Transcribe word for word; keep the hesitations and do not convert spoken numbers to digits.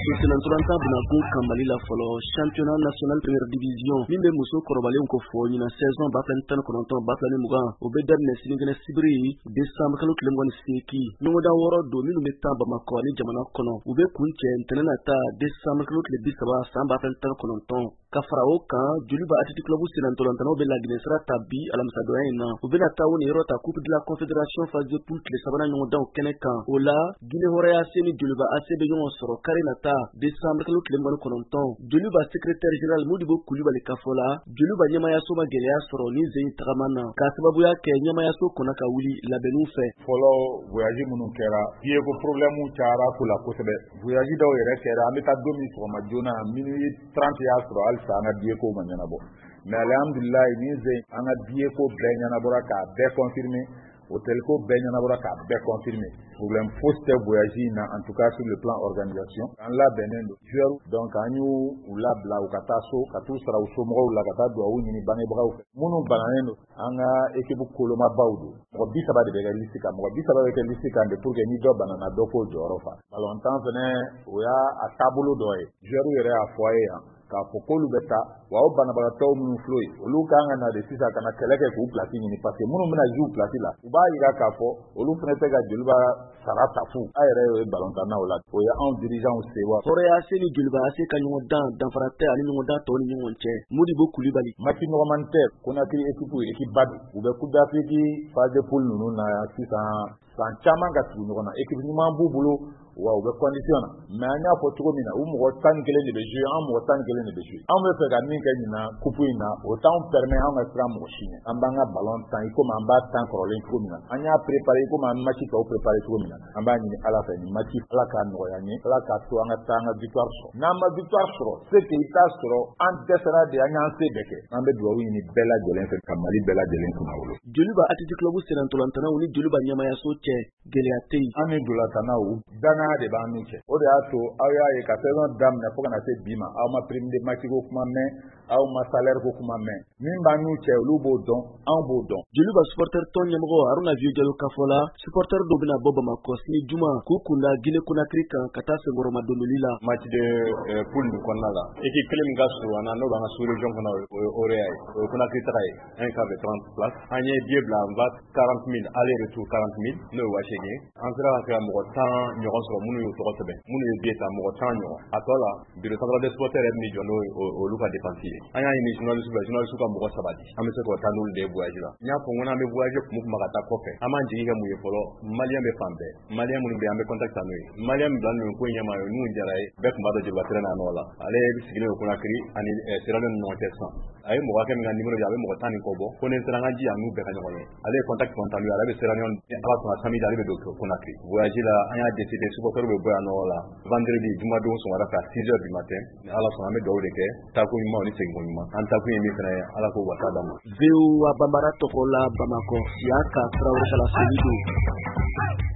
Senantoranta Binago Kambali la folo championnat national première division min be muso korobalen ko fo ɲina saison ba fɛn tan kɔnɔntɔn ba fɛn mugan o bɛ daminɛ sinikɛnɛ sibiri décembre kalo tile mugan ni seegin ɲɔgɔndan wɔɔrɔ don minnu bɛ taa Bamakɔ ani jamana kɔnɔ u bɛ kun cɛ ntɛnɛn nata décembre kalo tile bi saba san ba fɛn tan kɔnɔntɔn ka fara o kan Joliba Athletic Club Senantorantanaw bɛ Laginɛ sira ta bi alamisa donya in na u bɛna taa o ni yɔrɔ ta coupe de la confédération phase de poule tile sabanan ɲɔgɔndanw kɛnɛ kan o la Guinée Hɔrɔnya A C ni Joliba A C bɛ ɲɔgɔn sɔrɔ kari nata décembre kalo tile mugan ni kɔnɔntɔn Joliba secrétaire général Modibo Kulibali ka fɔ la Joliba ɲɛmayaso ma gɛlɛya sɔrɔ ni Zeyi tagama na k'a sababuya kɛ ɲɛmayaso kɔnɔ ka wuli labɛnniw fɛ. Fɔlɔ voyage minnu kɛra dieko problème cayara ko la kosɛbɛ voyage dɔw yɛrɛ kɛra an bɛ taa don min sɔgɔma joona minuit trente y'a sɔrɔ halisa an ka dieko ma ɲɛnabɔ mais alhamdulilayi ni Zeyi an ka dieko bɛɛ ɲɛnabɔra k'a bɛɛ confirmer hôtel ko bɛɛ ɲɛnabɔra k'a bɛɛ confirmer problème fosi tɛ voyage in na en tout cas sur le plan organisation an labɛnnen don joueur donc an y'u u labila u ka taa so ka t'u sara u somɔgɔw la ka taa duwawu ɲini bangebagaw fɛ minnu bananen don an ka équipe kolomabaw don mɔgɔ bi saba de bɛ kɛ liste kan mɔgɔ bi saba bɛ kɛ liste kan de pour que ni dɔ banana dɔ k'o jɔyɔrɔ fa balontan fɛnɛ o y'a a taabolo dɔ ye joueur yɛrɛ y'a fɔ a ye yan k'a fɔ k'olu bɛ taa wa o banabagatɔw minnu filɛ yen olu kan ka na de sisan ka na kɛlɛ kɛ k'u place ɲini parce que minnu bɛna jouer place la u b'a yira k'a fɔ olu fana tɛ ka Joliba sara ta fu a yɛrɛ y'o ye balontannaw la o ye anw dirigeants sewa. Hɔrɔnya A C ni Joliba A C ka ɲɔgɔndan danfara tɛ ani ɲɔgɔndan tɔw ni ɲɔgɔn cɛ Modibo Kulibali. Match nɔgɔman tɛ Conakry équipe équipe ba don u bɛ Coupe d'Afrique phase de poule ninnu na sisan san caman ka tugu ɲɔgɔn na équipe ɲuman b'u bolo wa u bɛ condition na mais an y'a fɔ cogo min na u mɔgɔ tan ni kelen de bɛ jouer an mɔgɔ tan ni kelen de bɛ jouer anw bɛ fɛ ka min kɛ ɲina coupe in na o t'anw permet an ka siran mɔgɔ si ɲɛ an b'an ka ballon tan i komi an b'a tan kɔrɔlen cogo min na an y'a préparé komi an match tɔw préparé cogo min na an b'a ɲini Ala fɛ nin match Ala k'a nɔgɔya n ye Ala k'a to an ka taa an ka victoire sɔrɔ n'an ma victoire sɔrɔ c'est que i t'a sɔrɔ an dɛsɛra de an y'an se bɛɛ kɛ an bɛ duwawu ɲini bɛɛ lajɛlen fɛ ka Mali bɛɛ lajɛlen kunna wolo. Joliba Athletic Club Senantorantanaw ni Joliba ɲɛmayaso cɛ gɛlɛya tɛ yen. An ni dolatanaw danaya de b'an n'u cɛ o de y'a to aw y'a ye ka saison daminɛ fo ka na se bi ma aw ma prime de match ko kuma mɛn aw ma salaire ko kuma mɛn min b'an n'u cɛ olu b'o dɔn anw b'o dɔn. Joliba supporter tɔn ɲɛmɔgɔ Haruna Vieux Diallo ka fɔ la supporter dɔw bɛna bɔ Bamakɔ sini juma k'u kunda Guinée Conakry kan ka taa senkɔrɔma dondoli la. match de poule nin kɔnɔna la équipe kelen min ka surun an na n'o b'an ka sous région kɔnɔ o ye Hɔrɔnya ye o ye Conakry taga ye an ye k'a bɛ trente place an ye billet bila en bas quarante mille aller retour quarante mille n'o ye wa seegin an sera ka se ka mɔgɔ tan ɲɔgɔn sɔrɔ minnu y'u tɔgɔ sɛbɛn minnu ye billet ta mɔgɔ tan ɲɔgɔn a tɔ la bureau central des supporters yɛrɛ min jɔ n'o ye olu ka dépense ye an y'a ɲini journaliste fɛ journaliste ka mɔgɔ saba di an bɛ se k'o taa n'olu de ye voyage la n y'a fɔ n ko n'an bɛ voyage kun kuma ka taa kɔfɛ an b'an jigi kɛ mun ye fɔlɔ malien bɛ fan bɛɛ malien minnu bɛ an bɛ contact ta n'o ye malien min bila n'o ye ko ɲɛma ye n'u jara ye bɛɛ tun b'a dɔn Joliba tɛrɛn n'a nɔ la ale sigilen o Conakry ani Sierra Leone ni ɲɔgɔn cɛ sisan a ye mɔgɔ hakɛ min ka numéro di a bɛ mɔgɔ tan ni kɔ bɔ ko ni n sera n ka ji yan n'u bɛɛ ka ɲɔgɔn ye ale ye contact contact ale bɛ Sierra Leone Ala sɔnna samedi ale bɛ don Conakry voyage la an y'a décidé supporter bɛ bɔ yan nɔ la vendredi jumadenw sɔgɔmada fɛ à six heures du matin ni Ala sɔnna an bɛ duwawu de kɛ taako ɲuman ni seginko ɲuman an taakun ye min fana ye Ala k'o wasa d'an ma. V O A Bambara tɔgɔ la Bamakɔ Siyaka Traoré Kala Selido.